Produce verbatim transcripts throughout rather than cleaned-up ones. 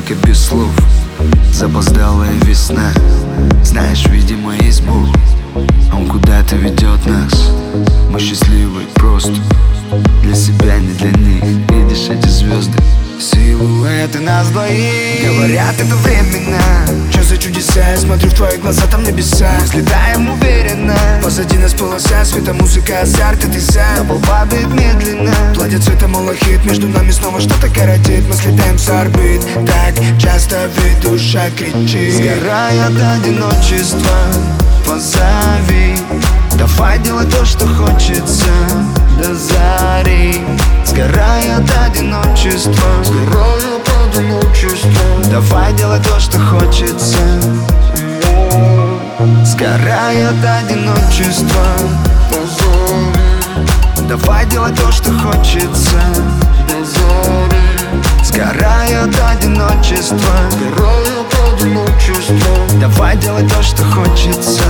только без слов. Запоздалая весна, знаешь, видимо, есть Бог. Он куда-то ведет нас. Мы счастливы просто для себя, не для них. Видишь эти звезды, силуэты нас двоих. Говорят, это временно. Чё за чудеса? Я смотрю в твои глаза, там небеса. Мы взлетаем уверенно. Позади нас полоса света, музыка, азарт, и ты сам. На пол падает медленно. Платье цвета малахит, между нами снова что-то коротит. Мы слетаем с орбит, так часто ведь душа кричит. Сгорая от одиночества, позови. Давай делай то, что хочется до зари. Сгорая от одиночества, Сгораю от одиночества. давай делай то, что хочется. Сгорая от одиночества, Позови, давай делай то, что хочется. до зари. Сгорая от одиночества, Сгораю от одиночества. давай делай то, что хочется.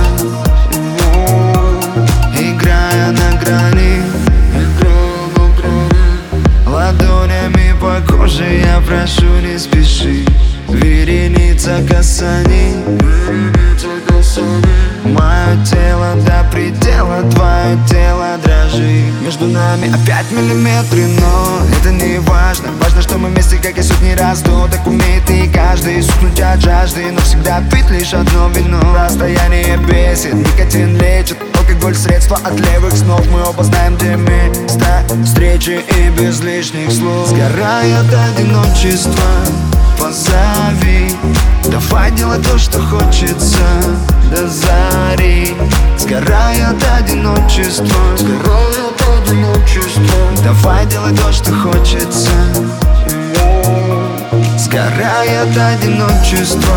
Играя на грани, Играю на грани. ладонями по коже я прошу, не спеши. Вереница касаний, Вереница касаний. мое тело до предела, твое тело дрожит. Между нами опять миллиметры, но это не важно. Важно, что мы вместе, как и сотни раз до. Так умеет и каждый сухнуть от жажды, но всегда пить лишь одно вино. Расстояние бесит, никотин лечит, алкоголь средство от левых снов. Мы оба знаем, где место встречи и без лишних слов. Сгорая от одиночества, позови. Давай делай то, что хочется до зари. Сгорая от одиночества, Сгораю от одиночества. давай делай то, что хочется. Сгорая от одиночества,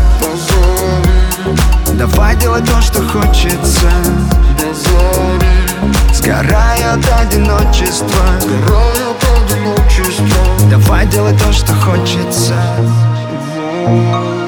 Позови, давай делай то, что хочется. до зари. Сгорая от одиночества, Сгораю от одиночества. давай делай то, что хочется. Oh